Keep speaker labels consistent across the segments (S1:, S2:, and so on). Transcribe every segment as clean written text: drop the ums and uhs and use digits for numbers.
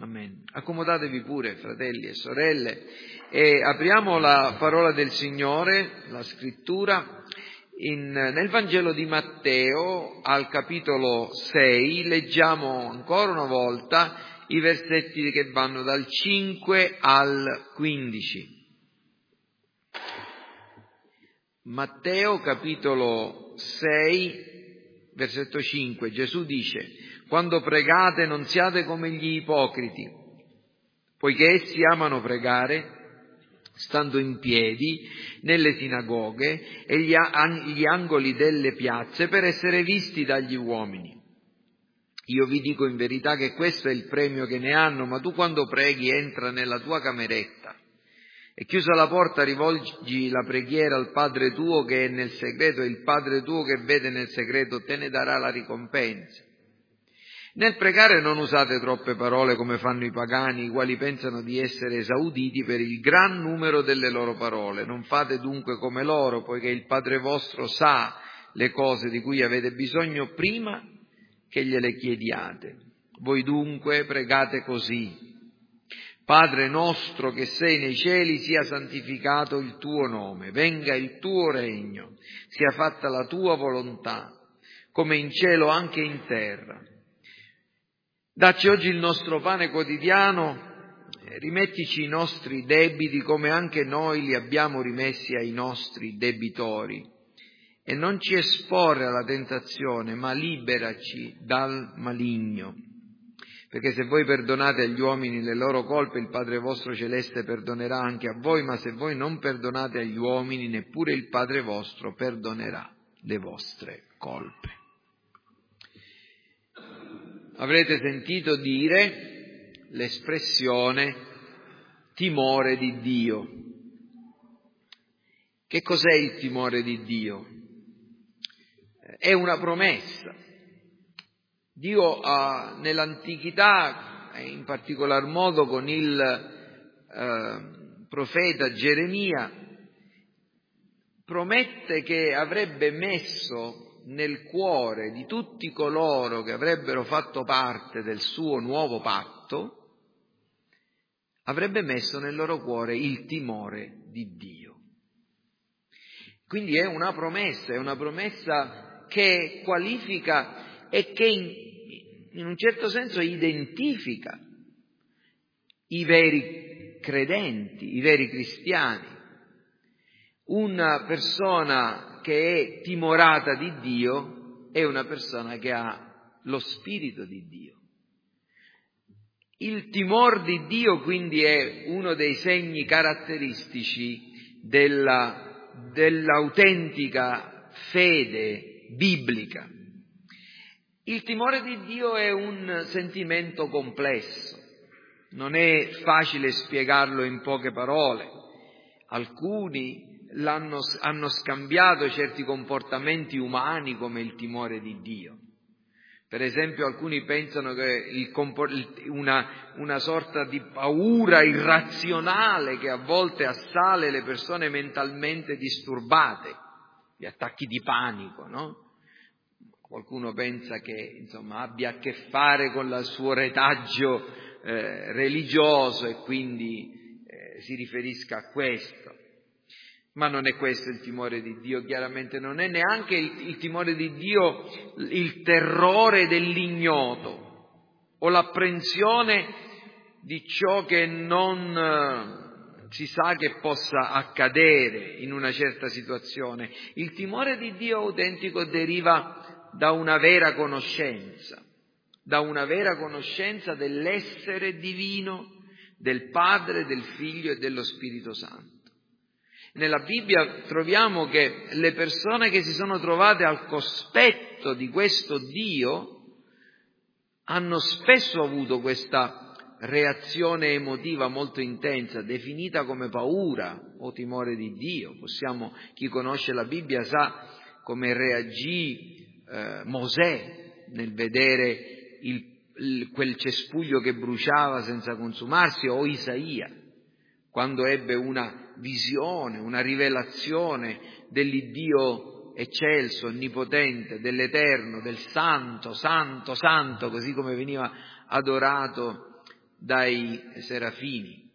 S1: Amen. Accomodatevi pure, fratelli e sorelle, e apriamo la parola del Signore, la scrittura, nel Vangelo di Matteo, al capitolo 6, leggiamo ancora una volta i versetti che vanno dal 5 al 15. Matteo, capitolo 6, versetto 5, Gesù dice: «Quando pregate non siate come gli ipocriti, poiché essi amano pregare stando in piedi nelle sinagoghe e gli angoli delle piazze per essere visti dagli uomini. Io vi dico in verità che questo è il premio che ne hanno, ma tu quando preghi entra nella tua cameretta e chiusa la porta rivolgi la preghiera al Padre tuo che è nel segreto, e il Padre tuo che vede nel segreto te ne darà la ricompensa. Nel pregare non usate troppe parole come fanno i pagani, i quali pensano di essere esauditi per il gran numero delle loro parole. Non fate dunque come loro, poiché il Padre vostro sa le cose di cui avete bisogno prima che gliele chiediate. Voi dunque pregate così: Padre nostro che sei nei cieli, sia santificato il tuo nome, venga il tuo regno, sia fatta la tua volontà, come in cielo anche in terra. Dacci oggi il nostro pane quotidiano, rimettici i nostri debiti come anche noi li abbiamo rimessi ai nostri debitori, e non ci esporre alla tentazione, ma liberaci dal maligno. Perché se voi perdonate agli uomini le loro colpe, il Padre vostro celeste perdonerà anche a voi, ma se voi non perdonate agli uomini, neppure il Padre vostro perdonerà le vostre colpe». Avrete sentito dire l'espressione timore di Dio. Che cos'è il timore di Dio? È una promessa. Dio nell'antichità, in particolar modo con il profeta Geremia, promette che avrebbe messo nel cuore di tutti coloro che avrebbero fatto parte del suo nuovo patto, avrebbe messo nel loro cuore il timore di Dio. Quindi è una promessa che qualifica e che in un certo senso identifica i veri credenti, i veri cristiani. Una persona che è timorata di Dio è una persona che ha lo Spirito di Dio. Il timor di Dio quindi è uno dei segni caratteristici dell'autentica fede biblica. Il timore di Dio è un sentimento complesso, non è facile spiegarlo in poche parole. Alcuni hanno scambiato certi comportamenti umani come il timore di Dio. Per esempio, alcuni pensano che una sorta di paura irrazionale che a volte assale le persone mentalmente disturbate, gli attacchi di panico, no? Qualcuno pensa che, abbia a che fare con il suo retaggio religioso e quindi si riferisca a questo. Ma non è questo il timore di Dio, chiaramente non è neanche il timore di Dio il terrore dell'ignoto o l'apprensione di ciò che non si sa che possa accadere in una certa situazione. Il timore di Dio autentico deriva da una vera conoscenza dell'essere divino, del Padre, del Figlio e dello Spirito Santo. Nella Bibbia troviamo che le persone che si sono trovate al cospetto di questo Dio hanno spesso avuto questa reazione emotiva molto intensa, definita come paura o timore di Dio. Chi conosce la Bibbia sa come reagì Mosè nel vedere quel cespuglio che bruciava senza consumarsi, o Isaia, quando ebbe una visione, una rivelazione dell'Iddio eccelso, onnipotente, dell'Eterno, del Santo, Santo, Santo, così come veniva adorato dai serafini.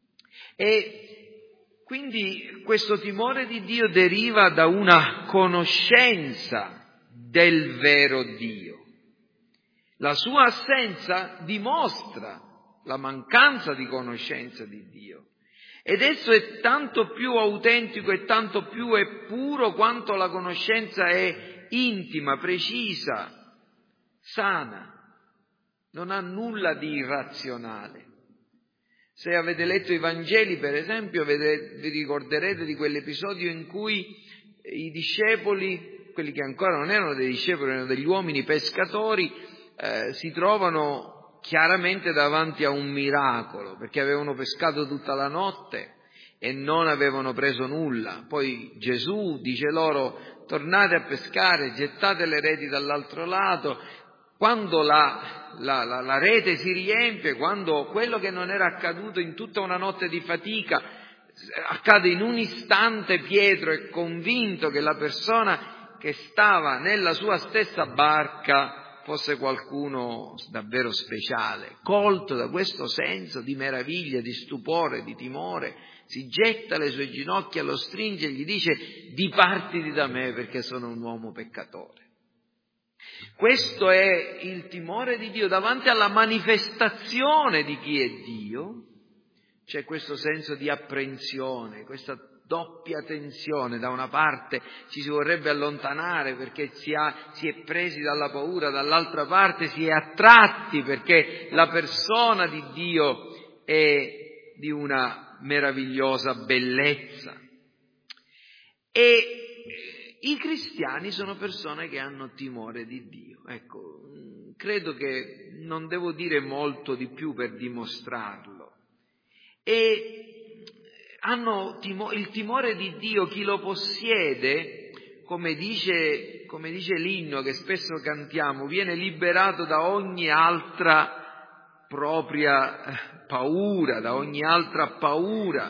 S1: E quindi questo timore di Dio deriva da una conoscenza del vero Dio. La sua assenza dimostra la mancanza di conoscenza di Dio. Ed esso è tanto più autentico e tanto più è puro quanto la conoscenza è intima, precisa, sana. Non ha nulla di irrazionale. Se avete letto i Vangeli, per esempio, vi ricorderete di quell'episodio in cui i discepoli, quelli che ancora non erano dei discepoli, erano degli uomini pescatori, si trovano chiaramente davanti a un miracolo, perché avevano pescato tutta la notte e non avevano preso nulla. Poi Gesù dice loro: tornate a pescare, gettate le reti dall'altro lato. Quando la rete si riempie, quando quello che non era accaduto in tutta una notte di fatica accade in un istante, Pietro è convinto che la persona che stava nella sua stessa barca fosse qualcuno davvero speciale. Colto da questo senso di meraviglia, di stupore, di timore, si getta alle sue ginocchia, lo stringe e gli dice: dipartiti da me perché sono un uomo peccatore. Questo è il timore di Dio davanti alla manifestazione di chi è Dio. C'è questo senso di apprensione, questa doppia tensione. Da una parte ci si vorrebbe allontanare perché si è presi dalla paura, dall'altra parte si è attratti perché la persona di Dio è di una meravigliosa bellezza. E i cristiani sono persone che hanno timore di Dio. Ecco, credo che non devo dire molto di più per dimostrarlo. E hanno il timore di Dio, chi lo possiede, come dice l'inno che spesso cantiamo, viene liberato da ogni altra propria paura, da ogni altra paura.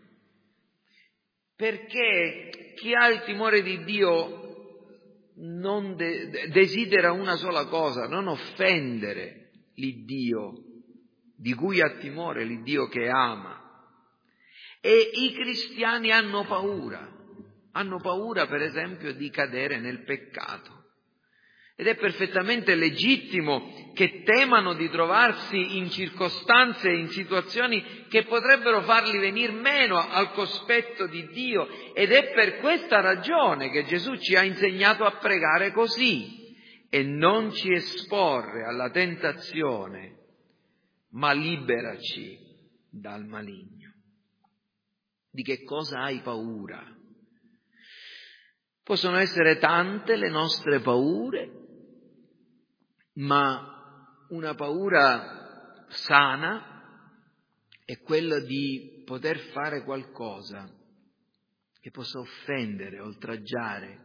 S1: Perché chi ha il timore di Dio non desidera una sola cosa: non offendere l'Iddio di cui ha timore, l'Iddio che ama. E i cristiani hanno paura per esempio di cadere nel peccato. Ed è perfettamente legittimo che temano di trovarsi in circostanze e in situazioni che potrebbero farli venir meno al cospetto di Dio. Ed è per questa ragione che Gesù ci ha insegnato a pregare così: e non ci esporre alla tentazione, ma liberaci dal maligno. Di che cosa hai paura? Possono essere tante le nostre paure, ma una paura sana è quella di poter fare qualcosa che possa offendere, oltraggiare,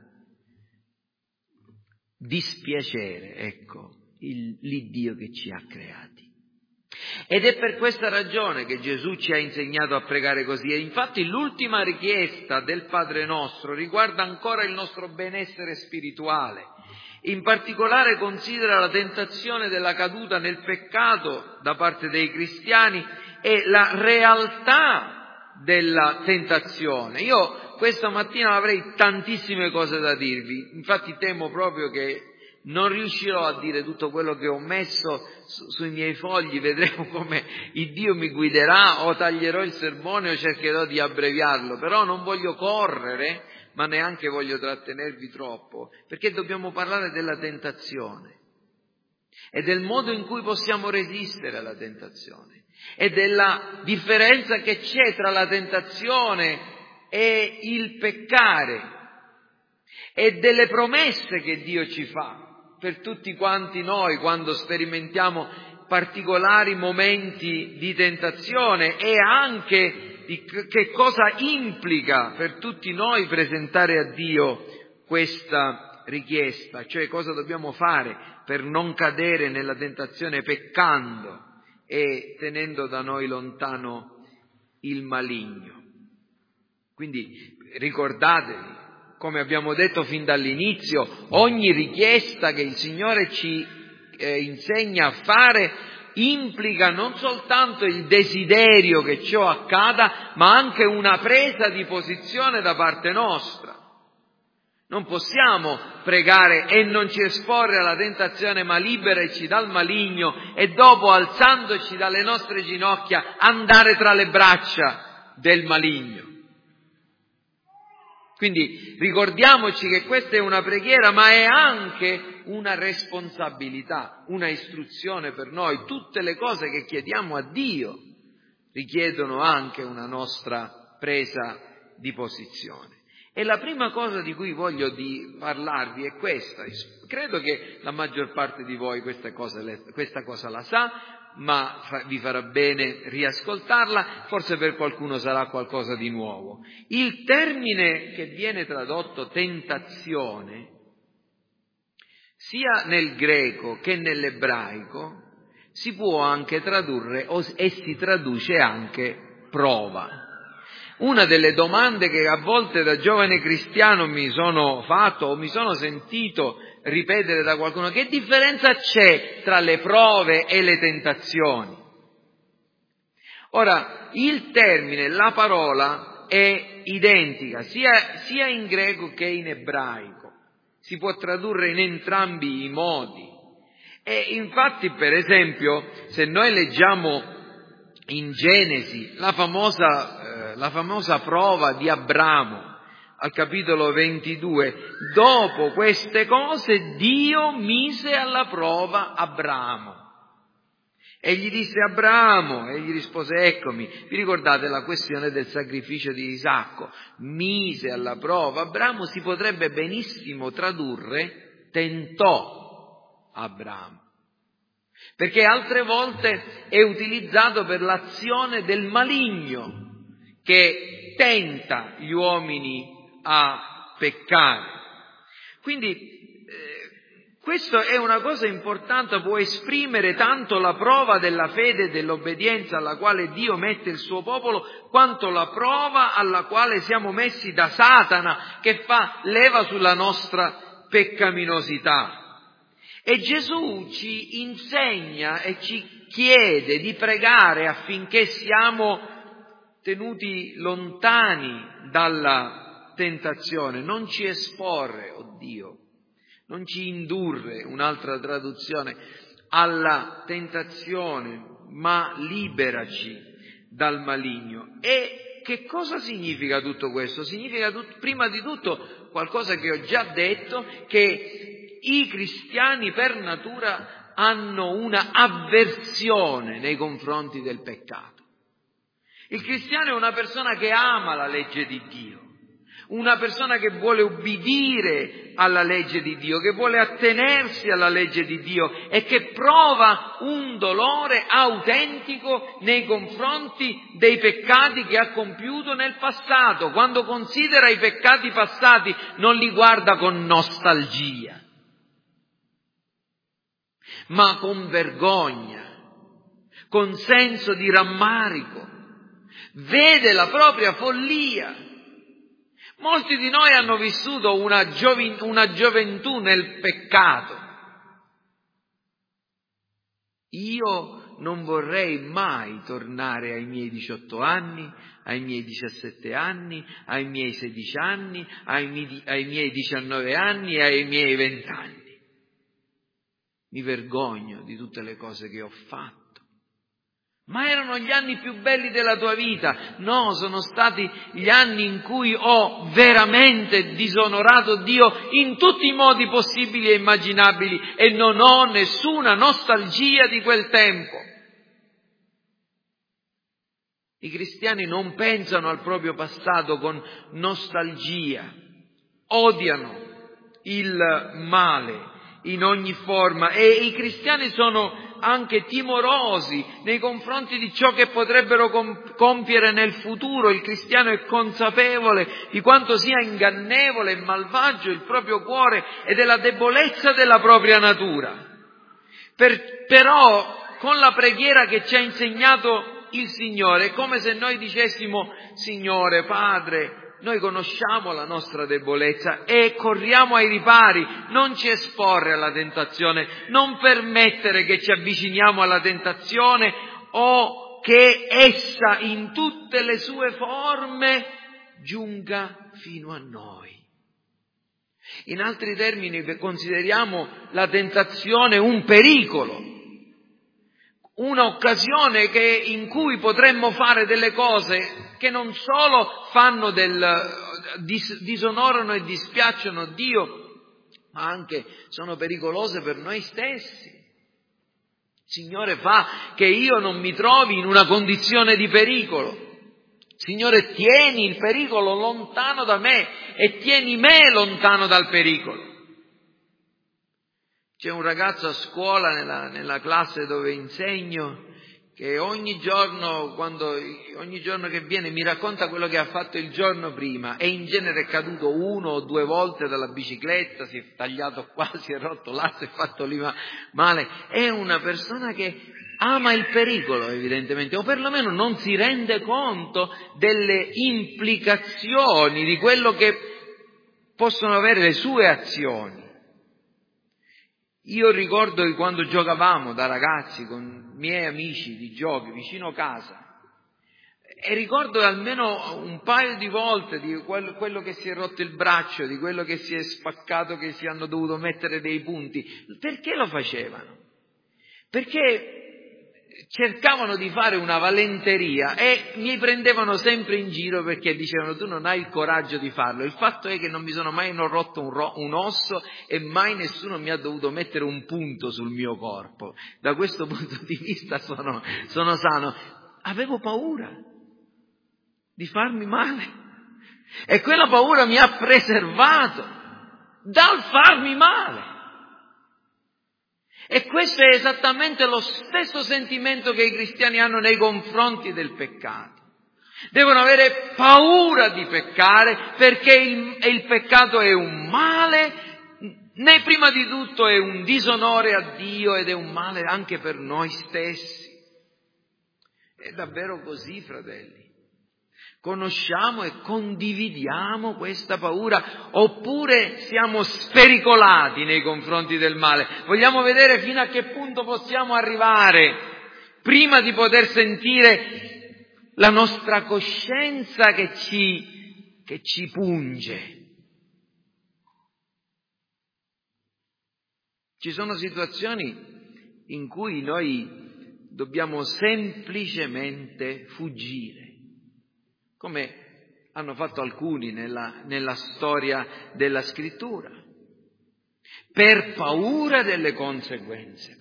S1: dispiacere, l'Iddio che ci ha creati. Ed è per questa ragione che Gesù ci ha insegnato a pregare così. E infatti l'ultima richiesta del Padre nostro riguarda ancora il nostro benessere spirituale. In particolare considera la tentazione della caduta nel peccato da parte dei cristiani e la realtà della tentazione. Io questa mattina avrei tantissime cose da dirvi, infatti temo proprio che non riuscirò a dire tutto quello che ho messo sui miei fogli. Vedremo come il Dio mi guiderà, o taglierò il sermone o cercherò di abbreviarlo, però non voglio correre, ma neanche voglio trattenervi troppo, perché dobbiamo parlare della tentazione e del modo in cui possiamo resistere alla tentazione e della differenza che c'è tra la tentazione e il peccare e delle promesse che Dio ci fa per tutti quanti noi quando sperimentiamo particolari momenti di tentazione, e anche di che cosa implica per tutti noi presentare a Dio questa richiesta, cioè cosa dobbiamo fare per non cadere nella tentazione peccando e tenendo da noi lontano il maligno. Quindi ricordatevi, come abbiamo detto fin dall'inizio, ogni richiesta che il Signore ci insegna a fare implica non soltanto il desiderio che ciò accada, ma anche una presa di posizione da parte nostra. Non possiamo pregare e non ci esporre alla tentazione, ma liberaci dal maligno, e dopo, alzandoci dalle nostre ginocchia, andare tra le braccia del maligno. Quindi ricordiamoci che questa è una preghiera, ma è anche una responsabilità, una istruzione per noi. Tutte le cose che chiediamo a Dio richiedono anche una nostra presa di posizione. E la prima cosa di cui voglio parlarvi è questa. Credo che la maggior parte di voi questa cosa la sa, ma vi farà bene riascoltarla, forse per qualcuno sarà qualcosa di nuovo. Il termine che viene tradotto tentazione, sia nel greco che nell'ebraico, si può anche tradurre e si traduce anche prova. Una delle domande che a volte da giovane cristiano mi sono fatto o mi sono sentito ripetere da qualcuno: che differenza c'è tra le prove e le tentazioni? Ora, il termine, la parola è identica sia in greco che in ebraico, si può tradurre in entrambi i modi. E infatti, per esempio, se noi leggiamo in Genesi la famosa prova di Abramo, al capitolo 22, dopo queste cose Dio mise alla prova Abramo. E gli disse: Abramo, e gli rispose: eccomi. Vi ricordate la questione del sacrificio di Isacco? Mise alla prova Abramo, si potrebbe benissimo tradurre tentò Abramo, perché altre volte è utilizzato per l'azione del maligno che tenta gli uomini a peccare. Quindi questo è una cosa importante, può esprimere tanto la prova della fede e dell'obbedienza alla quale Dio mette il suo popolo, quanto la prova alla quale siamo messi da Satana, che fa leva sulla nostra peccaminosità. E Gesù ci insegna e ci chiede di pregare affinché siamo tenuti lontani dalla tentazione, non ci esporre, oh Dio, non ci indurre, un'altra traduzione, alla tentazione, ma liberaci dal maligno. E che cosa significa tutto questo? Significa prima di tutto qualcosa che ho già detto, che i cristiani per natura hanno una avversione nei confronti del peccato. Il cristiano è una persona che ama la legge di Dio, una persona che vuole ubbidire alla legge di Dio, che vuole attenersi alla legge di Dio e che prova un dolore autentico nei confronti dei peccati che ha compiuto nel passato. Quando considera i peccati passati non li guarda con nostalgia, ma con vergogna, con senso di rammarico. Vede la propria follia. Molti di noi hanno vissuto una gioventù nel peccato. Io non vorrei mai tornare ai miei 18 anni, ai miei 17 anni, ai miei 16 anni, ai miei 19 anni e ai miei 20 anni. Mi vergogno di tutte le cose che ho fatto. Ma erano gli anni più belli della tua vita? No, sono stati gli anni in cui ho veramente disonorato Dio in tutti i modi possibili e immaginabili e non ho nessuna nostalgia di quel tempo. I cristiani non pensano al proprio passato con nostalgia, odiano il male in ogni forma e i cristiani sono anche timorosi nei confronti di ciò che potrebbero compiere nel futuro. Il cristiano è consapevole di quanto sia ingannevole e malvagio il proprio cuore e della debolezza della propria natura. Però con la preghiera che ci ha insegnato il Signore è come se noi dicessimo: Signore, Padre, noi conosciamo la nostra debolezza e corriamo ai ripari, non ci esporre alla tentazione, non permettere che ci avviciniamo alla tentazione o che essa in tutte le sue forme giunga fino a noi. In altri termini, consideriamo la tentazione un pericolo, un'occasione in cui potremmo fare delle cose che non solo disonorano e dispiacciono Dio, ma anche sono pericolose per noi stessi. Signore, fa che io non mi trovi in una condizione di pericolo. Signore, tieni il pericolo lontano da me e tieni me lontano dal pericolo. C'è un ragazzo a scuola, nella classe dove insegno, che ogni giorno che viene mi racconta quello che ha fatto il giorno prima, e in genere è caduto 1 o 2 volte dalla bicicletta, si è tagliato qua, si è rotto là, si è fatto lì male. È una persona che ama il pericolo, evidentemente, o perlomeno non si rende conto delle implicazioni di quello che possono avere le sue azioni. Io ricordo che quando giocavamo da ragazzi con miei amici di giochi vicino casa, e ricordo almeno un paio di volte di quello che si è rotto il braccio, di quello che si è spaccato, che si hanno dovuto mettere dei punti. Perché lo facevano? Perché cercavano di fare una valenteria e mi prendevano sempre in giro perché dicevano: tu non hai il coraggio di farlo. Il fatto è che non mi sono mai rotto un osso e mai nessuno mi ha dovuto mettere un punto sul mio corpo. Da questo punto di vista sono sano. Avevo paura di farmi male e quella paura mi ha preservato dal farmi male. E questo è esattamente lo stesso sentimento che i cristiani hanno nei confronti del peccato. Devono avere paura di peccare perché il peccato è un male, né prima di tutto è un disonore a Dio ed è un male anche per noi stessi. È davvero così, fratelli. Conosciamo e condividiamo questa paura, oppure siamo spericolati nei confronti del male? Vogliamo vedere fino a che punto possiamo arrivare prima di poter sentire la nostra coscienza che ci punge. Ci sono situazioni in cui noi dobbiamo semplicemente fuggire, come hanno fatto alcuni nella storia della Scrittura, per paura delle conseguenze,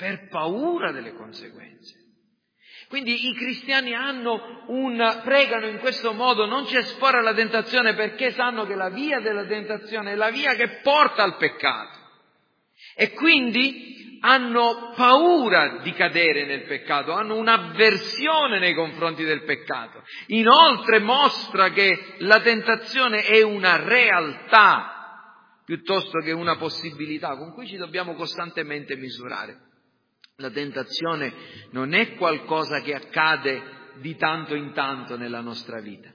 S1: Quindi i cristiani pregano in questo modo: non ci esporre alla tentazione, perché sanno che la via della tentazione è la via che porta al peccato. E quindi hanno paura di cadere nel peccato, hanno un'avversione nei confronti del peccato. Inoltre mostra che la tentazione è una realtà piuttosto che una possibilità con cui ci dobbiamo costantemente misurare. La tentazione non è qualcosa che accade di tanto in tanto nella nostra vita.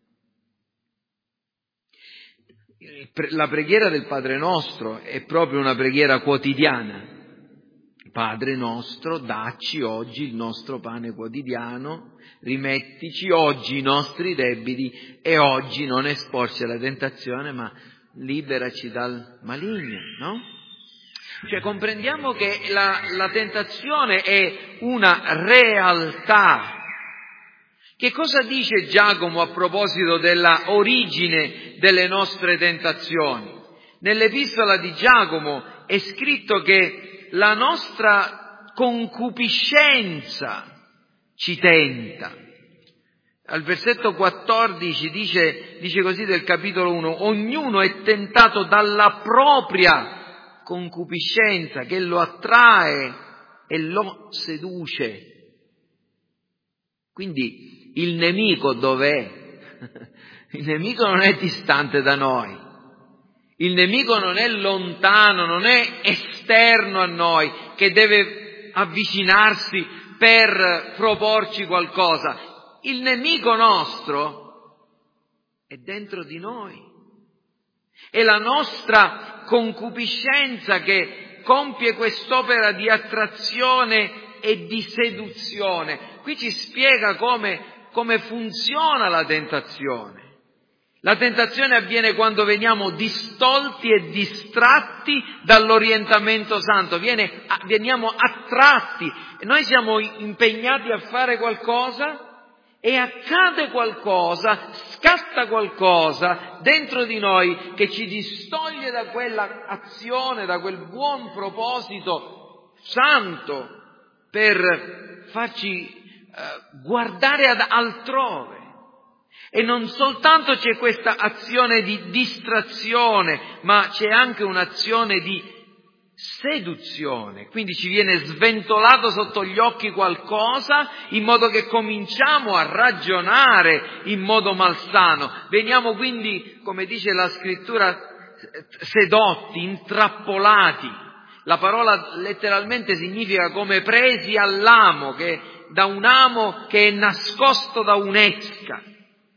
S1: La preghiera del Padre Nostro è proprio una preghiera quotidiana. Padre nostro, dacci oggi il nostro pane quotidiano, rimettici oggi i nostri debiti e oggi non esporci alla tentazione, ma liberaci dal maligno, no? Cioè comprendiamo che la tentazione è una realtà. Che cosa dice Giacomo a proposito della origine delle nostre tentazioni? Nell'epistola di Giacomo è scritto che la nostra concupiscenza ci tenta. Al versetto 14 dice così del capitolo 1: ognuno è tentato dalla propria concupiscenza che lo attrae e lo seduce. Quindi il nemico dov'è? Il nemico non è distante da noi. Il nemico non è lontano, non è esterno a noi, che deve avvicinarsi per proporci qualcosa. Il nemico nostro è è dentro di noi. È la nostra concupiscenza che compie quest'opera di attrazione e di seduzione. Qui ci spiega come funziona la tentazione. La tentazione avviene quando veniamo distolti e distratti dall'orientamento santo, veniamo attratti. Noi siamo impegnati a fare qualcosa e accade qualcosa, scatta qualcosa dentro di noi che ci distoglie da quella azione, da quel buon proposito santo per farci guardare altrove. E non soltanto c'è questa azione di distrazione, ma c'è anche un'azione di seduzione. Quindi ci viene sventolato sotto gli occhi qualcosa in modo che cominciamo a ragionare in modo malsano. Veniamo quindi, come dice la scrittura, sedotti, intrappolati. La parola letteralmente significa come presi all'amo, da un amo che è nascosto da un'esca,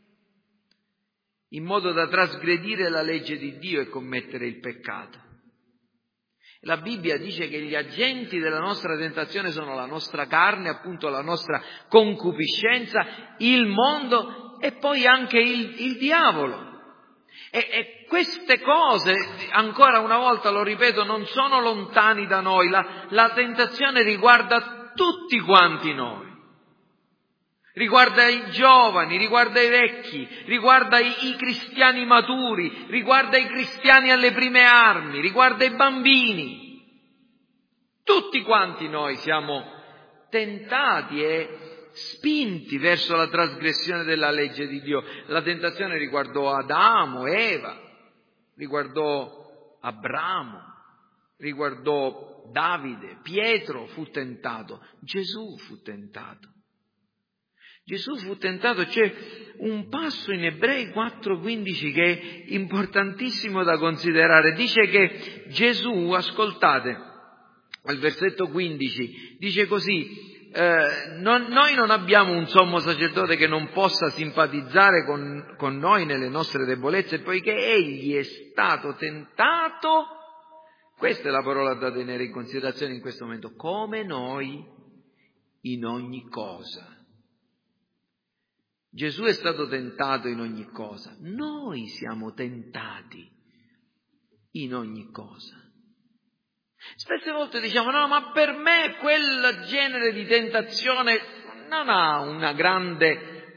S1: in modo da trasgredire la legge di Dio e commettere il peccato. La Bibbia dice che gli agenti della nostra tentazione sono la nostra carne, appunto la nostra concupiscenza, il mondo e poi anche il diavolo. E queste cose, ancora una volta lo ripeto, non sono lontani da noi. La tentazione riguarda tutti quanti noi. Riguarda i giovani, riguarda i vecchi, riguarda i cristiani maturi, riguarda i cristiani alle prime armi, riguarda i bambini. Tutti quanti noi siamo tentati e spinti verso la trasgressione della legge di Dio. La tentazione riguardò Adamo, Eva, riguardò Abramo, riguardò Davide, Pietro fu tentato, Gesù fu tentato. Gesù fu tentato, c'è un passo in Ebrei 4,15 che è importantissimo da considerare. Dice che Gesù, ascoltate, al versetto 15, dice così, noi non abbiamo un sommo sacerdote che non possa simpatizzare con noi nelle nostre debolezze, poiché egli è stato tentato, questa è la parola da tenere in considerazione in questo momento, come noi in ogni cosa. Gesù è stato tentato in ogni cosa, noi siamo tentati in ogni cosa. Spesse volte diciamo, no, ma per me quel genere di tentazione non ha una grande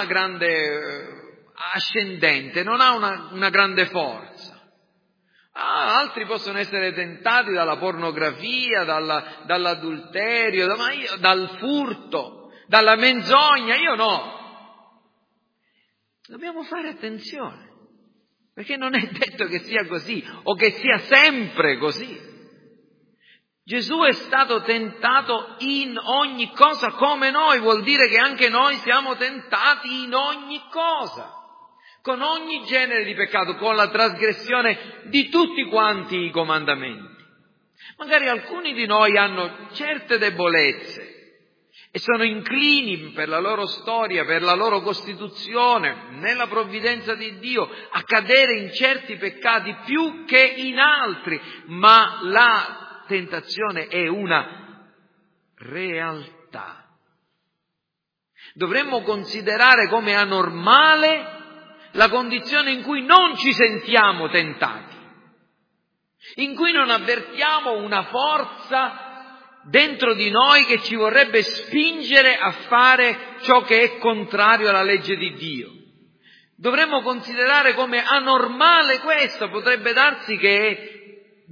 S1: ascendente, non ha una grande forza. Altri possono essere tentati dalla pornografia, dall'adulterio, dal furto, dalla menzogna, io no. Dobbiamo fare attenzione, perché non è detto che sia così o che sia sempre così. Gesù è stato tentato in ogni cosa come noi, vuol dire che anche noi siamo tentati in ogni cosa, con ogni genere di peccato, con la trasgressione di tutti quanti i comandamenti. Magari alcuni di noi hanno certe debolezze e sono inclini per la loro storia, per la loro costituzione, nella provvidenza di Dio, a cadere in certi peccati più che in altri, ma la tentazione è una realtà. Dovremmo considerare come anormale la condizione in cui non ci sentiamo tentati, in cui non avvertiamo una forza dentro di noi che ci vorrebbe spingere a fare ciò che è contrario alla legge di Dio. Dovremmo considerare come anormale questo, potrebbe darsi che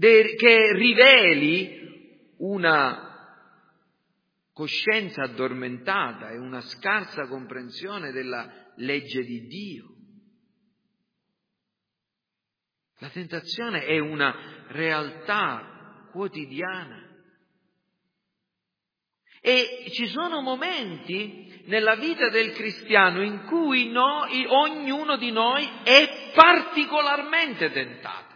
S1: riveli una coscienza addormentata e una scarsa comprensione della legge di Dio. La tentazione è una realtà quotidiana. E ci sono momenti nella vita del cristiano in cui ognuno di noi è particolarmente tentato.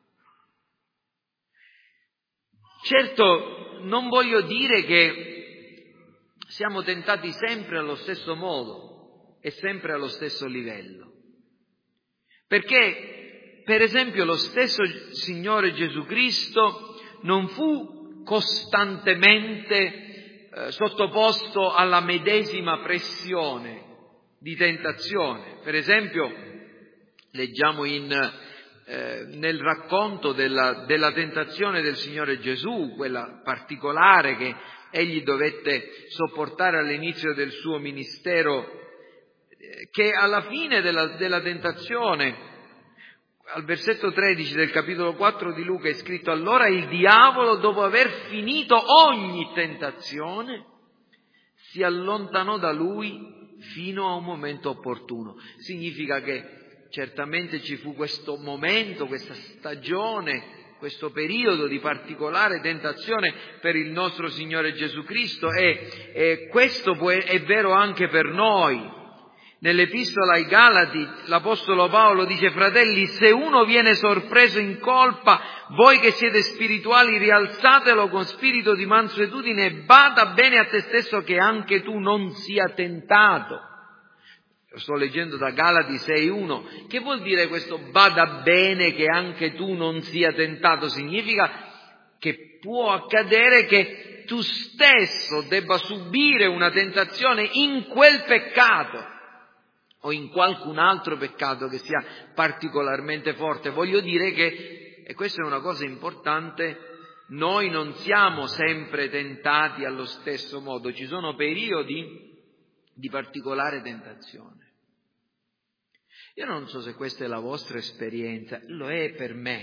S1: Certo, non voglio dire che siamo tentati sempre allo stesso modo e sempre allo stesso livello. Perché, per esempio, lo stesso Signore Gesù Cristo non fu costantemente sottoposto alla medesima pressione di tentazione. Per esempio, leggiamo nel racconto della tentazione del Signore Gesù, quella particolare che egli dovette sopportare all'inizio del suo ministero, che alla fine della tentazione, al versetto 13 del capitolo 4 di Luca è scritto: allora il diavolo, dopo aver finito ogni tentazione, si allontanò da lui fino a un momento opportuno. Significa che certamente ci fu questo momento, questa stagione, questo periodo di particolare tentazione per il nostro Signore Gesù Cristo, e questo è vero anche per noi. Nell'Epistola ai Galati l'Apostolo Paolo dice: fratelli, se uno viene sorpreso in colpa, voi che siete spirituali rialzatelo con spirito di mansuetudine e bada bene a te stesso che anche tu non sia tentato. Sto leggendo da Galati 6,1. Che vuol dire questo bada bene che anche tu non sia tentato? Significa che può accadere che tu stesso debba subire una tentazione in quel peccato o in qualcun altro peccato che sia particolarmente forte. Voglio dire che, e questa è una cosa importante, noi non siamo sempre tentati allo stesso modo, ci sono periodi di particolare tentazione. Io non so se questa è la vostra esperienza, lo è per me.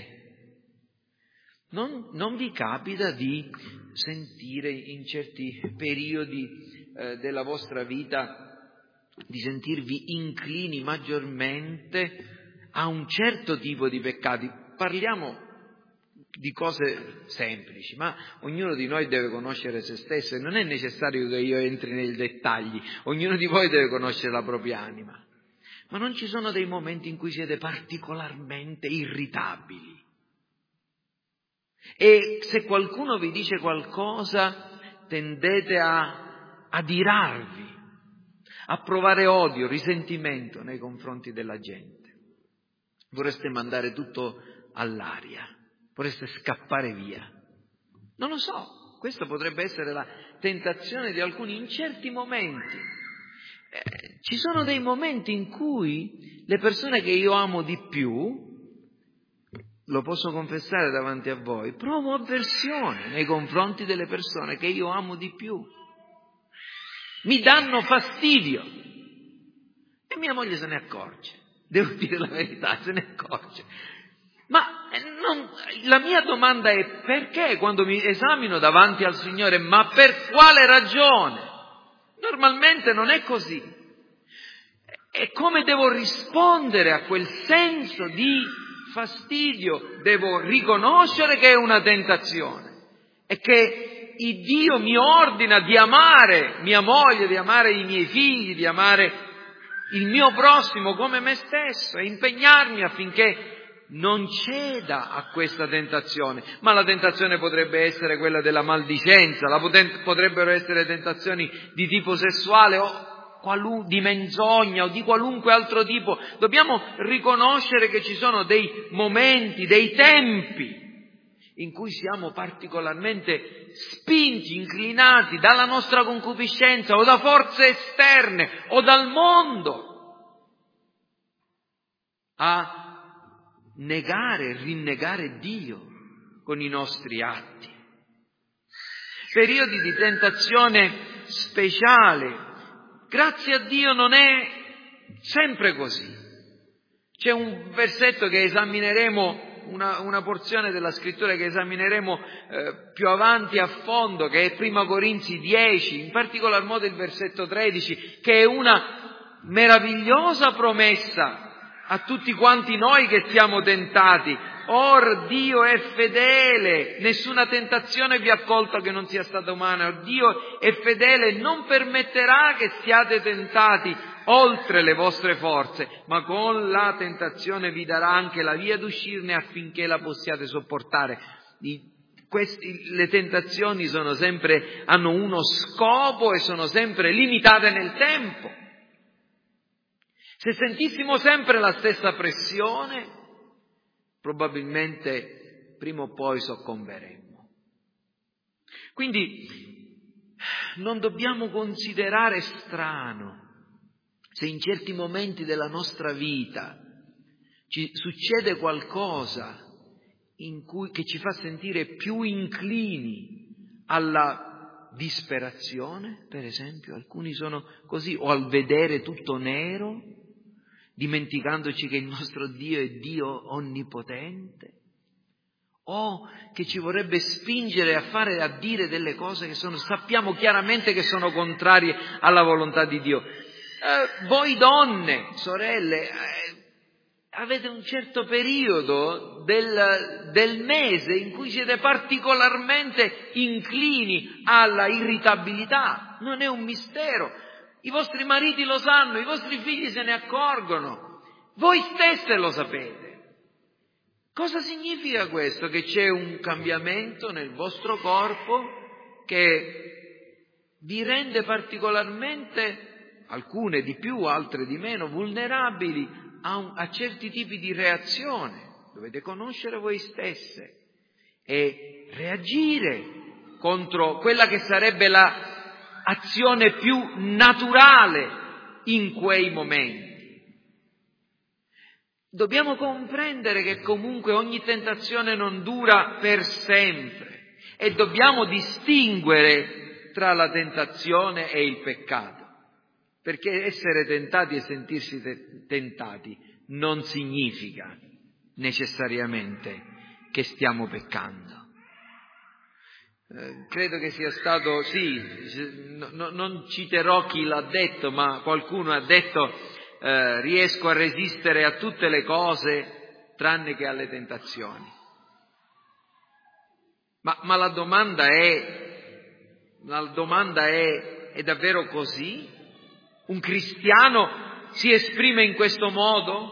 S1: Non vi capita di sentire in certi periodi della vostra vita di sentirvi inclini maggiormente a un certo tipo di peccati? Parliamo di cose semplici, ma ognuno di noi deve conoscere se stesso e non è necessario che io entri nei dettagli. Ognuno di voi deve conoscere la propria anima. Ma non ci sono dei momenti in cui siete particolarmente irritabili? E se qualcuno vi dice qualcosa, tendete a adirarvi, a provare odio, risentimento nei confronti della gente. Vorreste mandare tutto all'aria, vorreste scappare via. Non lo so, questa potrebbe essere la tentazione di alcuni in certi momenti. Ci sono dei momenti in cui le persone che io amo di più, lo posso confessare davanti a voi, provo avversione nei confronti delle persone che io amo di più. Mi danno fastidio. E mia moglie se ne accorge. Devo dire la verità, se ne accorge. Ma la mia domanda è: perché quando mi esamino davanti al Signore, ma per quale ragione? Normalmente non è così. E come devo rispondere a quel senso di fastidio? Devo riconoscere che è una tentazione e che il Dio mi ordina di amare mia moglie, di amare i miei figli, di amare il mio prossimo come me stesso e impegnarmi affinché non ceda a questa tentazione. Ma la tentazione potrebbe essere quella della maldicenza, potrebbero essere tentazioni di tipo sessuale o di menzogna o di qualunque altro tipo. Dobbiamo riconoscere che ci sono dei momenti, dei tempi in cui siamo particolarmente spinti, inclinati dalla nostra concupiscenza o da forze esterne o dal mondo a negare e rinnegare Dio con i nostri atti. Periodi di tentazione speciale. Grazie a Dio non è sempre così. C'è un versetto che esamineremo, una porzione della scrittura che esamineremo più avanti a fondo, che è Prima Corinzi 10, in particolar modo il versetto 13, che è una meravigliosa promessa a tutti quanti noi che siamo tentati. Or Dio è fedele, nessuna tentazione vi ha colto che non sia stata umana. Or Dio è fedele, non permetterà che siate tentati oltre le vostre forze, ma con la tentazione vi darà anche la via d'uscirne affinché la possiate sopportare. Le tentazioni hanno uno scopo e sono sempre limitate nel tempo. Se sentissimo sempre la stessa pressione, probabilmente prima o poi soccomberemmo. Quindi non dobbiamo considerare strano se in certi momenti della nostra vita ci succede qualcosa che ci fa sentire più inclini alla disperazione, per esempio. Alcuni sono così, o al vedere tutto nero, dimenticandoci che il nostro Dio è Dio onnipotente, o che ci vorrebbe spingere a dire delle cose che sappiamo chiaramente che sono contrarie alla volontà di Dio. Voi donne, sorelle, avete un certo periodo del mese in cui siete particolarmente inclini alla irritabilità. Non è un mistero. I vostri mariti lo sanno, i vostri figli se ne accorgono, voi stesse lo sapete. Cosa significa questo? Che c'è un cambiamento nel vostro corpo che vi rende particolarmente, alcune di più, altre di meno, vulnerabili a certi tipi di reazione. Dovete conoscere voi stesse e reagire contro quella che sarebbe l'azione più naturale in quei momenti. Dobbiamo comprendere che comunque ogni tentazione non dura per sempre e dobbiamo distinguere tra la tentazione e il peccato, perché essere tentati e sentirsi tentati non significa necessariamente che stiamo peccando. Credo che sia stato, non citerò chi l'ha detto, ma qualcuno ha detto riesco a resistere a tutte le cose tranne che alle tentazioni. Ma la domanda è davvero così? Un cristiano si esprime in questo modo?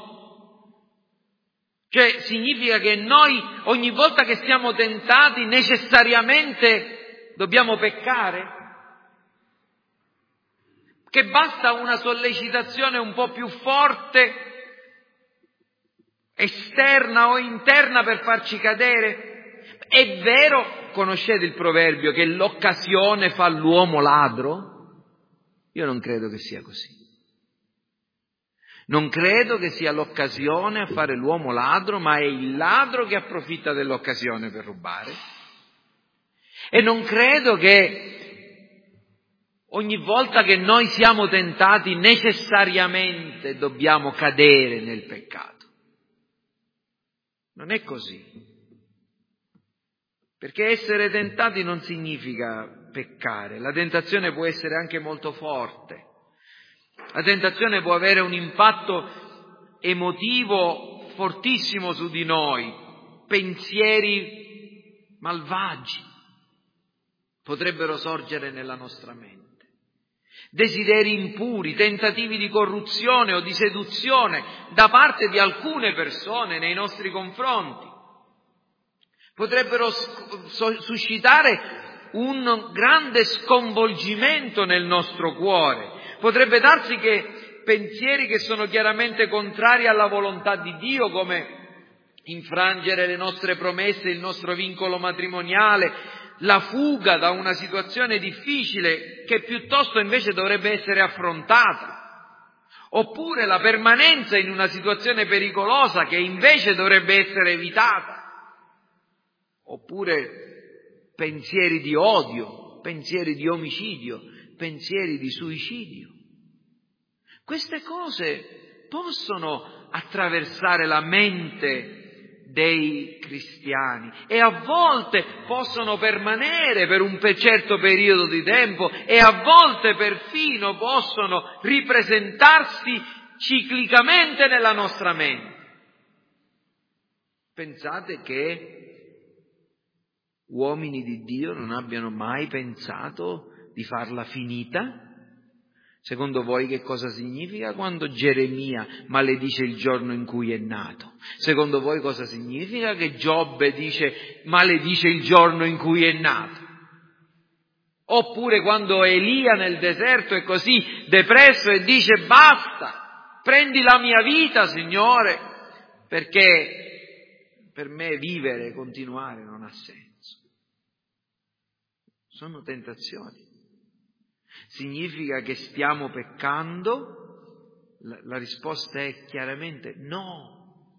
S1: Cioè significa che noi ogni volta che siamo tentati necessariamente dobbiamo peccare? Che basta una sollecitazione un po' più forte, esterna o interna, per farci cadere? È vero, conoscete il proverbio, che l'occasione fa l'uomo ladro? Io non credo che sia così. Non credo che sia l'occasione a fare l'uomo ladro, ma è il ladro che approfitta dell'occasione per rubare. E non credo che ogni volta che noi siamo tentati necessariamente dobbiamo cadere nel peccato. Non è così. Perché essere tentati non significa peccare. La tentazione può essere anche molto forte. La tentazione può avere un impatto emotivo fortissimo su di noi. Pensieri malvagi potrebbero sorgere nella nostra mente. Desideri impuri, tentativi di corruzione o di seduzione da parte di alcune persone nei nostri confronti potrebbero suscitare un grande sconvolgimento nel nostro cuore. Potrebbe darsi che pensieri che sono chiaramente contrari alla volontà di Dio, come infrangere le nostre promesse, il nostro vincolo matrimoniale, la fuga da una situazione difficile che piuttosto invece dovrebbe essere affrontata, oppure la permanenza in una situazione pericolosa che invece dovrebbe essere evitata, oppure pensieri di odio, pensieri di omicidio, pensieri di suicidio. Queste cose possono attraversare la mente dei cristiani e a volte possono permanere per un certo periodo di tempo e a volte perfino possono ripresentarsi ciclicamente nella nostra mente. Pensate che uomini di Dio non abbiano mai pensato di farla finita? Secondo voi che cosa significa quando Geremia maledice il giorno in cui è nato? Secondo voi cosa significa che Giobbe maledice il giorno in cui è nato? Oppure quando Elia nel deserto è così depresso e dice basta, prendi la mia vita, Signore, perché per me vivere, continuare non ha senso. Sono tentazioni. Significa che stiamo peccando? La risposta è chiaramente no.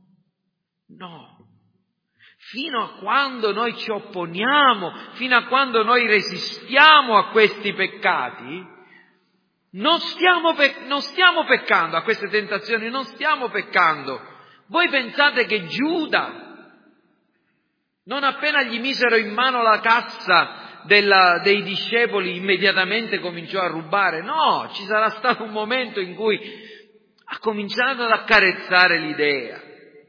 S1: Fino a quando noi ci opponiamo, fino a quando noi resistiamo a questi peccati, non stiamo peccando, a queste tentazioni non stiamo peccando. Voi pensate che Giuda, non appena gli misero in mano la cassa dei discepoli, immediatamente cominciò a rubare? No, ci sarà stato un momento in cui ha cominciato ad accarezzare l'idea.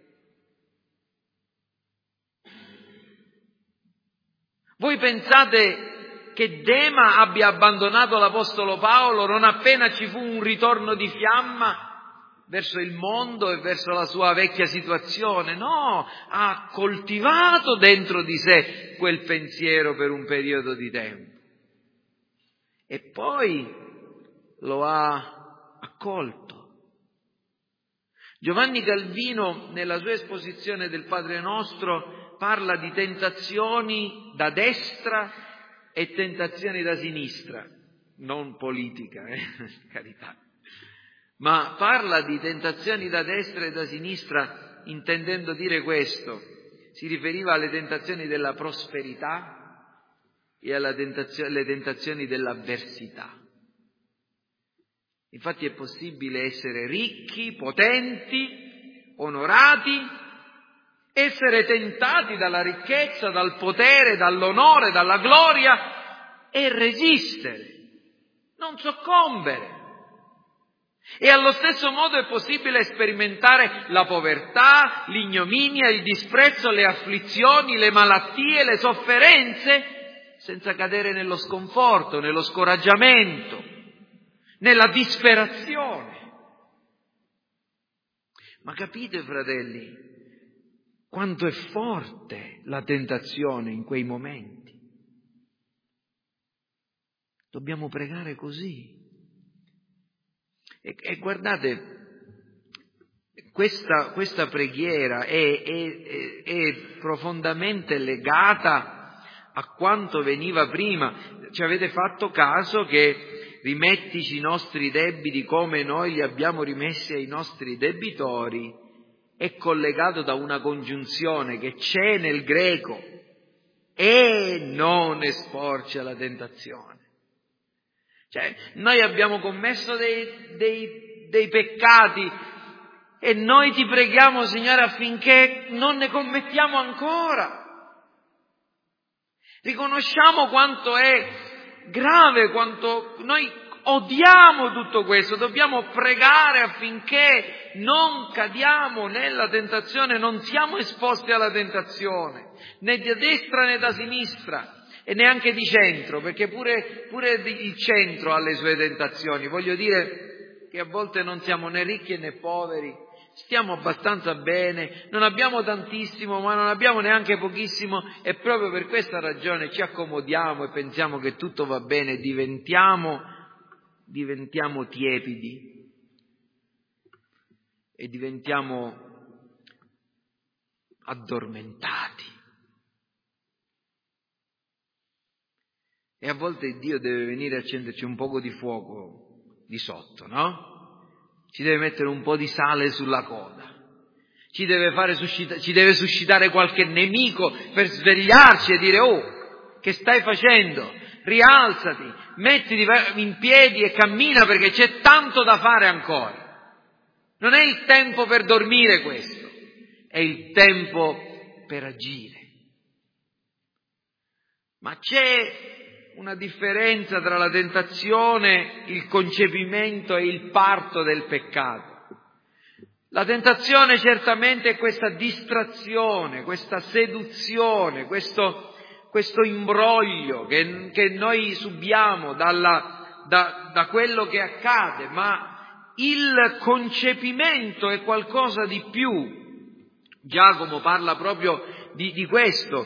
S1: Voi pensate che Dema abbia abbandonato l'Apostolo Paolo non appena ci fu un ritorno di fiamma verso il mondo e verso la sua vecchia situazione? No, ha coltivato dentro di sé quel pensiero per un periodo di tempo e poi lo ha accolto. Giovanni Calvino, nella sua esposizione del Padre Nostro, parla di tentazioni da destra e tentazioni da sinistra, non politica, carità, ma parla di tentazioni da destra e da sinistra intendendo dire questo. Si riferiva alle tentazioni della prosperità e alle tentazioni dell'avversità. Infatti è possibile essere ricchi, potenti, onorati, essere tentati dalla ricchezza, dal potere, dall'onore, dalla gloria e resistere, non soccombere. E allo stesso modo è possibile sperimentare la povertà, l'ignominia, il disprezzo, le afflizioni, le malattie, le sofferenze, senza cadere nello sconforto, nello scoraggiamento, nella disperazione. Ma capite, fratelli, quanto è forte la tentazione in quei momenti? Dobbiamo pregare così. E guardate, questa preghiera è profondamente legata a quanto veniva prima. Ci avete fatto caso che rimettici i nostri debiti come noi li abbiamo rimessi ai nostri debitori è collegato da una congiunzione che c'è nel greco: e non esporci alla tentazione. Cioè, noi abbiamo commesso dei peccati e noi ti preghiamo, Signore, affinché non ne commettiamo ancora. Riconosciamo quanto è grave, quanto noi odiamo tutto questo, dobbiamo pregare affinché non cadiamo nella tentazione, non siamo esposti alla tentazione, né da destra né da sinistra e neanche di centro, perché pure il centro ha le sue tentazioni. Voglio dire che a volte non siamo né ricchi né poveri, stiamo abbastanza bene, non abbiamo tantissimo, ma non abbiamo neanche pochissimo, e proprio per questa ragione ci accomodiamo e pensiamo che tutto va bene, diventiamo tiepidi e diventiamo addormentati. E a volte Dio deve venire a accenderci un poco di fuoco di sotto, no? Ci deve mettere un po' di sale sulla coda, ci deve suscitare qualche nemico per svegliarci e dire: oh, che stai facendo? Rialzati, mettiti in piedi e cammina, perché c'è tanto da fare ancora. Non è il tempo per dormire questo, è il tempo per agire. Ma c'è una differenza tra la tentazione, il concepimento e il parto del peccato. La tentazione certamente è questa distrazione, questa seduzione, questo imbroglio che noi subiamo da quello che accade, ma il concepimento è qualcosa di più. Giacomo parla proprio di questo.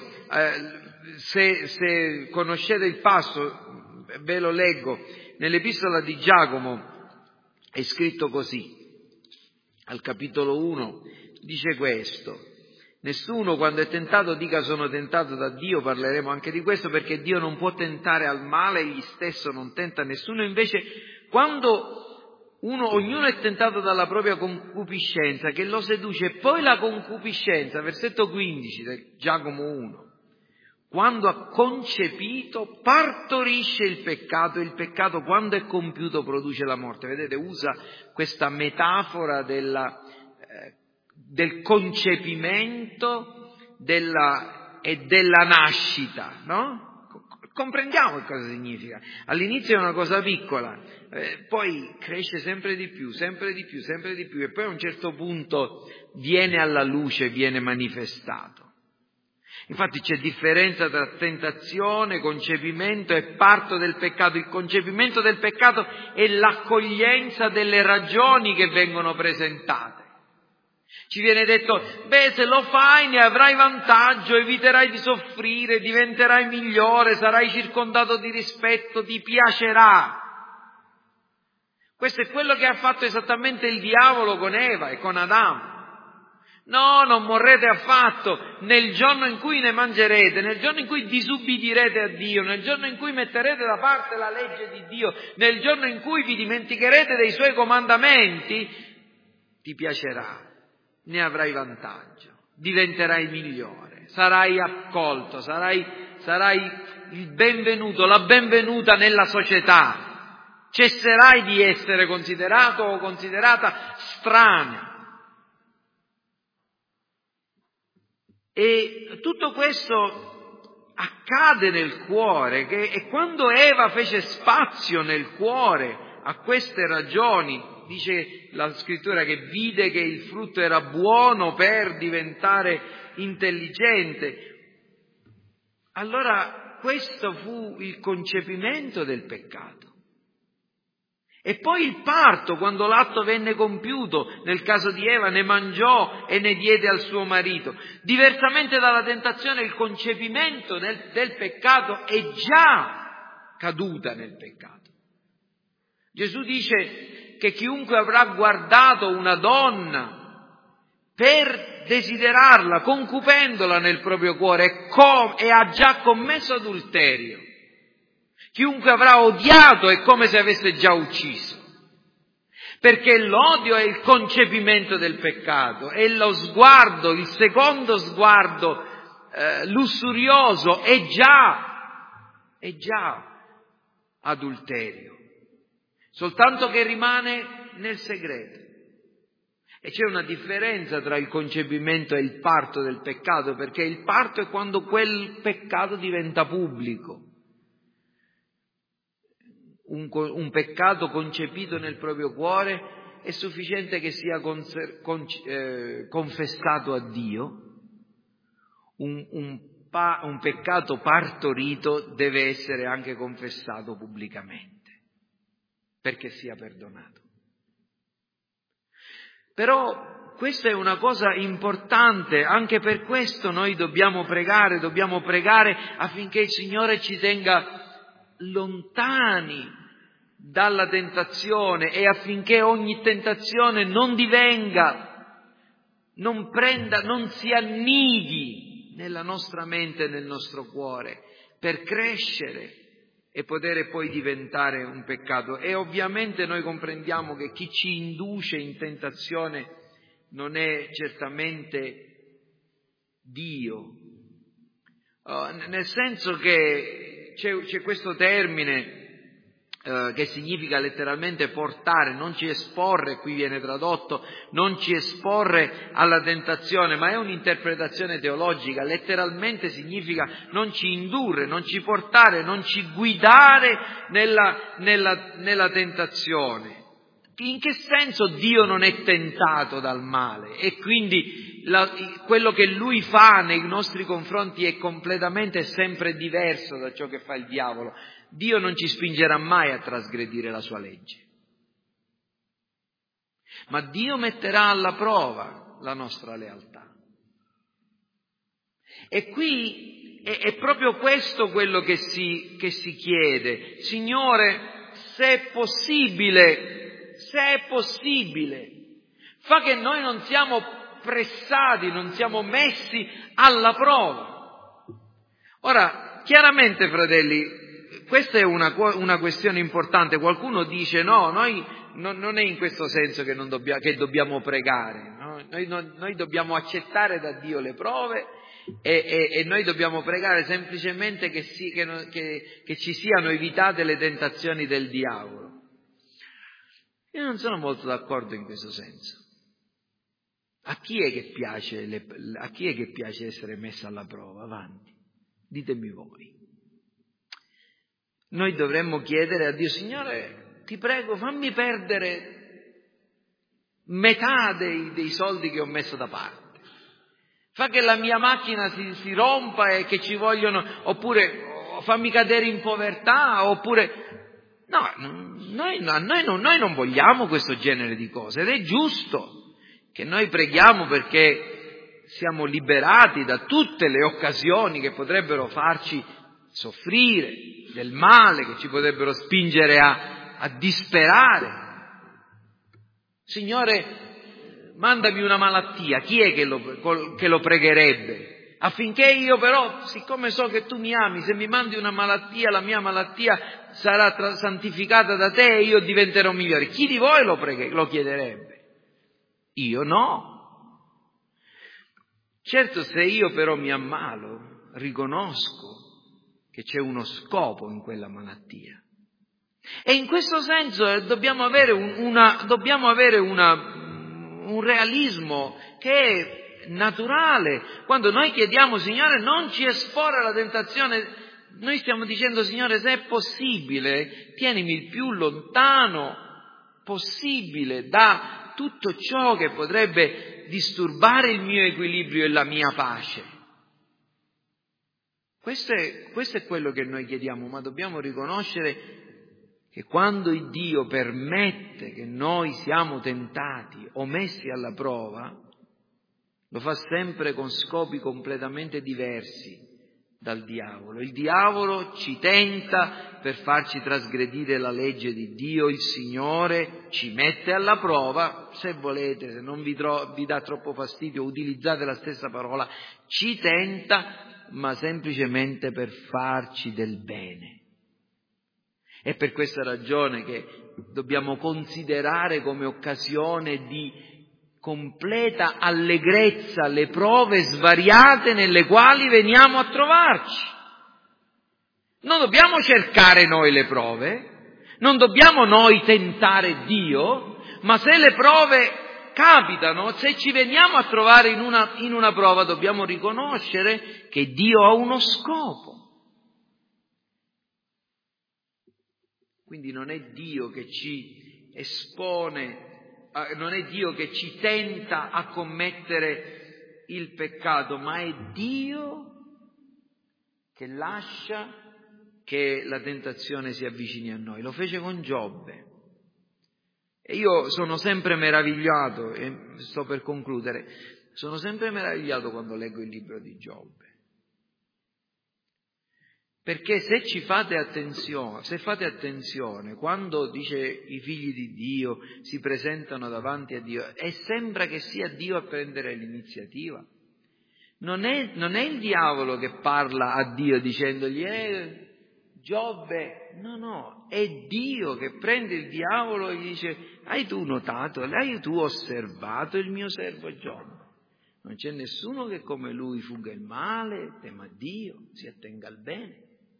S1: Se conoscete il passo, ve lo leggo. Nell'epistola di Giacomo è scritto così: al capitolo 1, dice questo: nessuno quando è tentato dica sono tentato da Dio. Parleremo anche di questo, perché Dio non può tentare al male, egli stesso non tenta nessuno. Invece quando ognuno è tentato dalla propria concupiscenza che lo seduce, e poi la concupiscenza, versetto 15 di Giacomo 1, quando ha concepito partorisce il peccato, e il peccato quando è compiuto produce la morte. Vedete, usa questa metafora del concepimento e della nascita, no? Comprendiamo che cosa significa. All'inizio è una cosa piccola, poi cresce sempre di più, sempre di più, sempre di più, e poi a un certo punto viene alla luce, viene manifestato. Infatti c'è differenza tra tentazione, concepimento e parto del peccato. Il concepimento del peccato è l'accoglienza delle ragioni che vengono presentate. Ci viene detto: se lo fai ne avrai vantaggio, eviterai di soffrire, diventerai migliore, sarai circondato di rispetto, ti piacerà. Questo è quello che ha fatto esattamente il diavolo con Eva e con Adamo. No, non morrete affatto, nel giorno in cui ne mangerete, nel giorno in cui disubbidirete a Dio, nel giorno in cui metterete da parte la legge di Dio, nel giorno in cui vi dimenticherete dei Suoi comandamenti, ti piacerà, ne avrai vantaggio, diventerai migliore, sarai accolto, sarai il benvenuto, la benvenuta nella società, cesserai di essere considerato o considerata strana. E tutto questo accade nel cuore, e quando Eva fece spazio nel cuore a queste ragioni, dice la scrittura che vide che il frutto era buono per diventare intelligente. Allora questo fu il concepimento del peccato. E poi il parto, quando l'atto venne compiuto, nel caso di Eva ne mangiò e ne diede al suo marito. Diversamente dalla tentazione, il concepimento del peccato è già caduta nel peccato. Gesù dice che chiunque avrà guardato una donna per desiderarla, concupendola nel proprio cuore, e ha già commesso adulterio. Chiunque avrà odiato è come se avesse già ucciso, perché l'odio è il concepimento del peccato, è lo sguardo, il secondo sguardo lussurioso, è già adulterio, soltanto che rimane nel segreto. E c'è una differenza tra il concepimento e il parto del peccato, perché il parto è quando quel peccato diventa pubblico. Un peccato concepito nel proprio cuore è sufficiente che sia confessato a Dio. Un peccato partorito deve essere anche confessato pubblicamente perché sia perdonato. Però questa è una cosa importante, anche per questo noi dobbiamo pregare affinché il Signore ci tenga lontani dalla tentazione e affinché ogni tentazione non si annidi nella nostra mente e nel nostro cuore, per crescere e poter poi diventare un peccato. E ovviamente noi comprendiamo che chi ci induce in tentazione non è certamente Dio, nel senso che c'è questo termine che significa letteralmente portare, non ci esporre, qui viene tradotto, non ci esporre alla tentazione, ma è un'interpretazione teologica, letteralmente significa non ci indurre, non ci portare, non ci guidare nella tentazione. In che senso Dio non è tentato dal male e quindi quello che Lui fa nei nostri confronti è completamente e sempre diverso da ciò che fa il diavolo? Dio non ci spingerà mai a trasgredire la sua legge, ma Dio metterà alla prova la nostra lealtà. E qui è proprio questo quello che si chiede. Signore, se è possibile, fa che noi non siamo pressati, non siamo messi alla prova. Ora, chiaramente, fratelli, questa è una questione importante. Qualcuno dice no, noi non è in questo senso che dobbiamo pregare, no? Noi dobbiamo accettare da Dio le prove e noi dobbiamo pregare semplicemente che ci siano evitate le tentazioni del diavolo. Io non sono molto d'accordo in questo senso. A chi è che piace essere messo alla prova? Avanti, ditemi voi. Noi dovremmo chiedere a Dio: Signore, ti prego, fammi perdere metà dei soldi che ho messo da parte. Fa che la mia macchina si rompa e che ci vogliono, oppure fammi cadere in povertà, oppure... No, noi non vogliamo questo genere di cose, ed è giusto che noi preghiamo perché siamo liberati da tutte le occasioni che potrebbero farci soffrire del male, che ci potrebbero spingere a disperare. Signore, mandami una malattia, chi è che lo pregherebbe? Affinché io però, siccome so che tu mi ami, se mi mandi una malattia, la mia malattia sarà santificata da te e io diventerò migliore. Chi di voi lo chiederebbe? Io no. Certo, se io però mi ammalo, riconosco che c'è uno scopo in quella malattia. E in questo senso dobbiamo avere un realismo che è naturale. Quando noi chiediamo: Signore, non ci esporre alla tentazione, noi stiamo dicendo: Signore, se è possibile, tienimi il più lontano possibile da tutto ciò che potrebbe disturbare il mio equilibrio e la mia pace. Questo è quello che noi chiediamo, ma dobbiamo riconoscere che quando il Dio permette che noi siamo tentati o messi alla prova, lo fa sempre con scopi completamente diversi dal diavolo. Il diavolo ci tenta per farci trasgredire la legge di Dio, il Signore ci mette alla prova, se volete, se non vi dà troppo fastidio, utilizzate la stessa parola, ci tenta, ma semplicemente per farci del bene. È per questa ragione che dobbiamo considerare come occasione di completa allegrezza le prove svariate nelle quali veniamo a trovarci. Non dobbiamo cercare noi le prove, non dobbiamo noi tentare Dio, ma se le prove capitano, se ci veniamo a trovare in una prova, dobbiamo riconoscere che Dio ha uno scopo. Quindi non è Dio che ci espone, non è Dio che ci tenta a commettere il peccato, ma è Dio che lascia che la tentazione si avvicini a noi. Lo fece con Giobbe. E io sono sempre meravigliato, e sto per concludere, sono sempre meravigliato quando leggo il libro di Giobbe. Perché se fate attenzione, quando dice i figli di Dio si presentano davanti a Dio, e sembra che sia Dio a prendere l'iniziativa. Non è il diavolo che parla a Dio dicendogli Giobbe, no, è Dio che prende il diavolo e gli dice: hai tu notato, hai tu osservato il mio servo Giobbe? Non c'è nessuno che come lui fugga il male, tema Dio, si attenga al bene.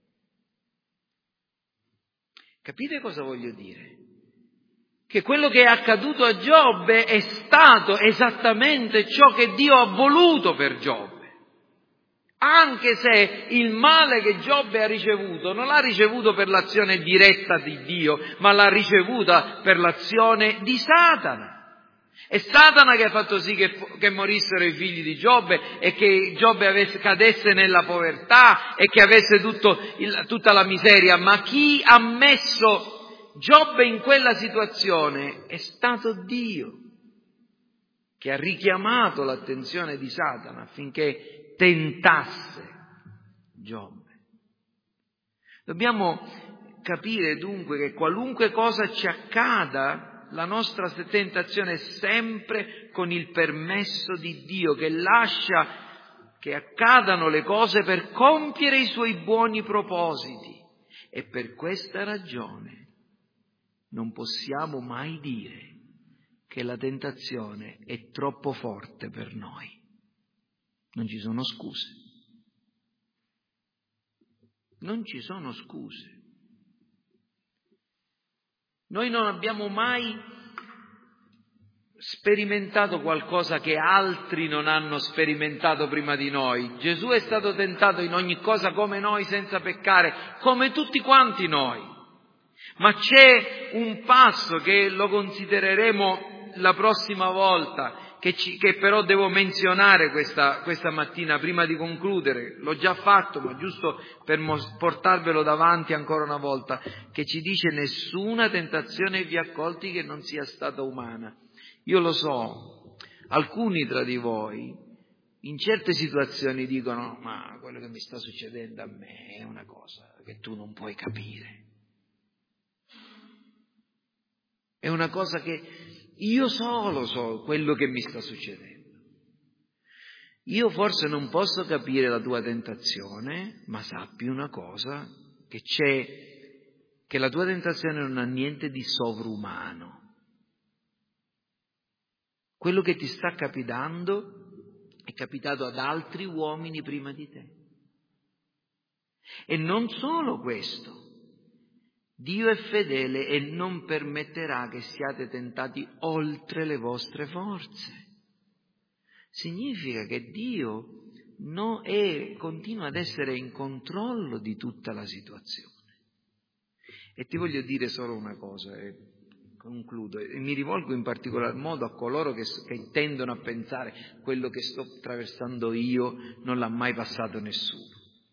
S1: Capite cosa voglio dire? Che quello che è accaduto a Giobbe è stato esattamente ciò che Dio ha voluto per Giobbe. Anche se il male che Giobbe ha ricevuto non l'ha ricevuto per l'azione diretta di Dio, ma l'ha ricevuta per l'azione di Satana. È Satana che ha fatto sì che morissero i figli di Giobbe e che Giobbe cadesse nella povertà e che avesse tutta la miseria. Ma chi ha messo Giobbe in quella situazione è stato Dio, che ha richiamato l'attenzione di Satana affinché tentasse Giobbe. Dobbiamo capire dunque che qualunque cosa ci accada la nostra tentazione è sempre con il permesso di Dio, che lascia che accadano le cose per compiere i suoi buoni propositi. E per questa ragione non possiamo mai dire che la tentazione è troppo forte per noi. Non ci sono scuse. Non ci sono scuse. Noi non abbiamo mai sperimentato qualcosa che altri non hanno sperimentato prima di noi. Gesù è stato tentato in ogni cosa come noi, senza peccare, come tutti quanti noi. Ma c'è un passo che lo considereremo la prossima volta, che però devo menzionare questa mattina prima di concludere. L'ho già fatto, ma giusto per portarvelo davanti ancora una volta, che ci dice: nessuna tentazione vi ha colti che non sia stata umana. Io lo so, alcuni tra di voi in certe situazioni dicono: ma quello che mi sta succedendo a me è una cosa che tu non puoi capire. È una cosa che io solo so quello che mi sta succedendo. Io forse non posso capire la tua tentazione, ma sappi una cosa, che la tua tentazione non ha niente di sovrumano. Quello che ti sta capitando è capitato ad altri uomini prima di te. E non solo questo. Dio è fedele e non permetterà che siate tentati oltre le vostre forze. Significa che Dio continua ad essere in controllo di tutta la situazione. E ti voglio dire solo una cosa, e concludo, e mi rivolgo in particolar modo a coloro che tendono a pensare: quello che sto attraversando io non l'ha mai passato nessuno.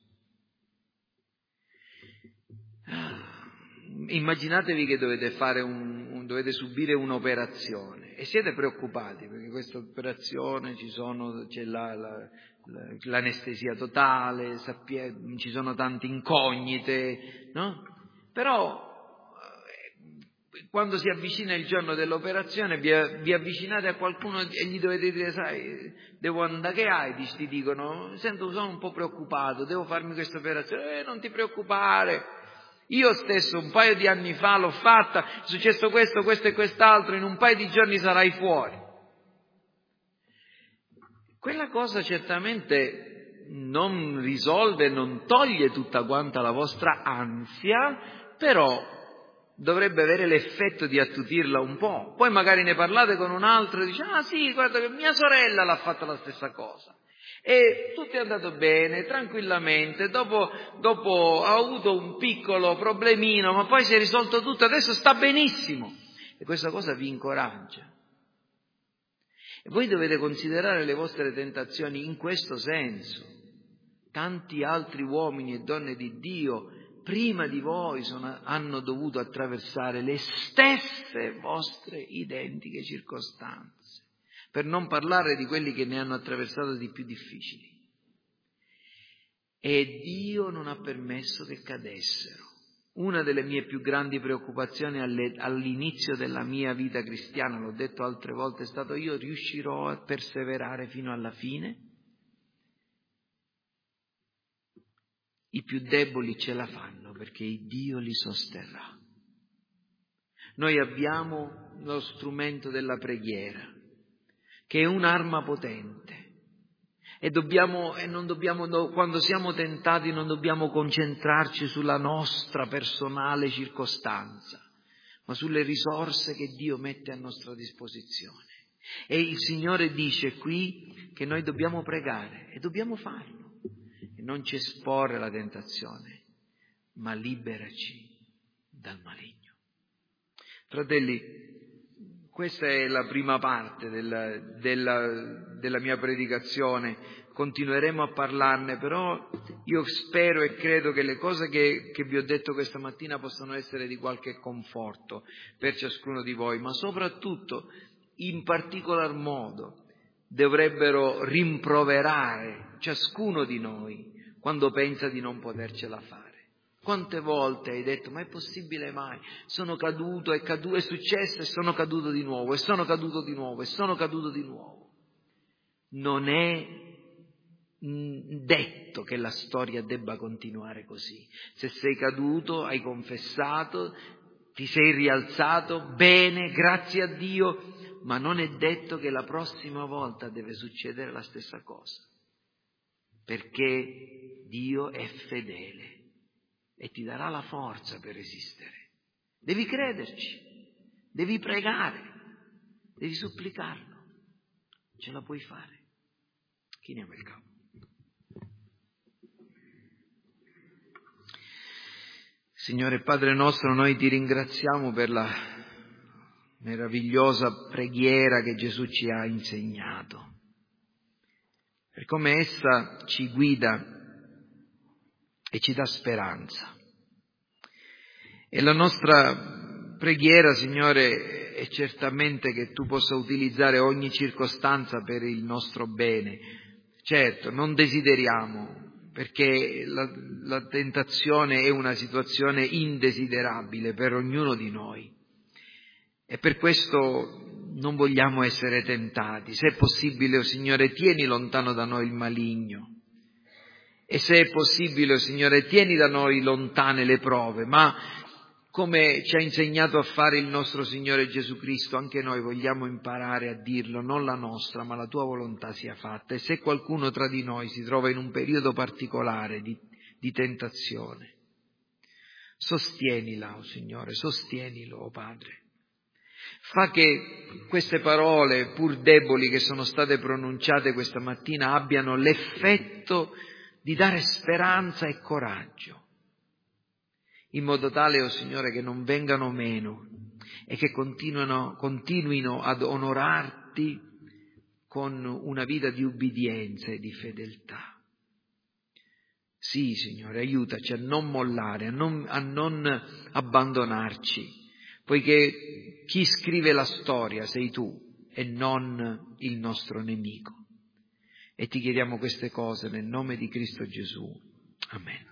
S1: Immaginatevi che dovete dovete subire un'operazione e siete preoccupati perché questa operazione c'è l'anestesia totale, ci sono tante incognite, no? Però quando si avvicina il giorno dell'operazione vi avvicinate a qualcuno e gli dovete dire: sai, devo andare, che hai? Ti dicono: sono un po' preoccupato, devo farmi questa operazione. Non ti preoccupare. Io stesso un paio di anni fa l'ho fatta, è successo questo e quest'altro, in un paio di giorni sarai fuori. Quella cosa certamente non risolve, non toglie tutta quanta la vostra ansia, però dovrebbe avere l'effetto di attutirla un po'. Poi magari ne parlate con un altro e dice: ah sì, guarda che mia sorella l'ha fatta la stessa cosa. E tutto è andato bene, tranquillamente, dopo ha avuto un piccolo problemino, ma poi si è risolto tutto, adesso sta benissimo. E questa cosa vi incoraggia. E voi dovete considerare le vostre tentazioni in questo senso. Tanti altri uomini e donne di Dio prima di voi hanno dovuto attraversare le stesse vostre identiche circostanze. Per non parlare di quelli che ne hanno attraversato di più difficili. E Dio non ha permesso che cadessero. Una delle mie più grandi preoccupazioni all'inizio della mia vita cristiana, l'ho detto altre volte, è stato: io riuscirò a perseverare fino alla fine? I più deboli ce la fanno perché Dio li sosterrà. Noi abbiamo lo strumento della preghiera, che è un'arma potente, e quando siamo tentati non dobbiamo concentrarci sulla nostra personale circostanza, ma sulle risorse che Dio mette a nostra disposizione. E il Signore dice qui che noi dobbiamo pregare, e dobbiamo farlo, e non ci esporre alla tentazione, ma liberaci dal maligno. Fratelli, questa è la prima parte della mia predicazione, continueremo a parlarne, però io spero e credo che le cose che vi ho detto questa mattina possano essere di qualche conforto per ciascuno di voi, ma soprattutto, in particolar modo, dovrebbero rimproverare ciascuno di noi quando pensa di non potercela fare. Quante volte hai detto, ma è possibile mai? Sono caduto, è successo e sono caduto di nuovo, e sono caduto di nuovo, e sono caduto di nuovo. Non è detto che la storia debba continuare così. Se sei caduto, hai confessato, ti sei rialzato, bene, grazie a Dio, ma non è detto che la prossima volta deve succedere la stessa cosa, perché Dio è fedele e ti darà la forza per resistere. Devi crederci, devi pregare, devi supplicarlo, ce la puoi fare. Chiniamo il capo. Signore Padre nostro, noi ti ringraziamo per la meravigliosa preghiera che Gesù ci ha insegnato, per come essa ci guida e ci dà speranza. E la nostra preghiera, Signore, è certamente che Tu possa utilizzare ogni circostanza per il nostro bene. Certo, non desideriamo, perché la tentazione è una situazione indesiderabile per ognuno di noi. E per questo non vogliamo essere tentati. Se è possibile, oh Signore, tieni lontano da noi il maligno. E se è possibile, oh Signore, tieni da noi lontane le prove, ma come ci ha insegnato a fare il nostro Signore Gesù Cristo, anche noi vogliamo imparare a dirlo, non la nostra, ma la Tua volontà sia fatta. E se qualcuno tra di noi si trova in un periodo particolare di tentazione, sostienila, oh Signore, sostienilo, oh Padre. Fa che queste parole, pur deboli, che sono state pronunciate questa mattina, abbiano l'effetto di dare speranza e coraggio, in modo tale, oh Signore, che non vengano meno e che continuino ad onorarti con una vita di ubbidienza e di fedeltà. Sì, Signore, aiutaci a non mollare, a non abbandonarci, poiché chi scrive la storia sei Tu e non il nostro nemico. E ti chiediamo queste cose nel nome di Cristo Gesù. Amen.